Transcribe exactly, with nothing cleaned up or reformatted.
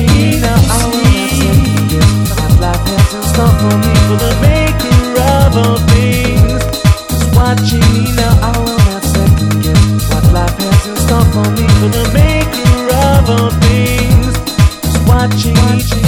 watching me now, I will not second guess what life has in store for me, for the maker of all things. Just watching me now, I will not second guess what life has in store for me, for the maker of all things. Just watching, watching.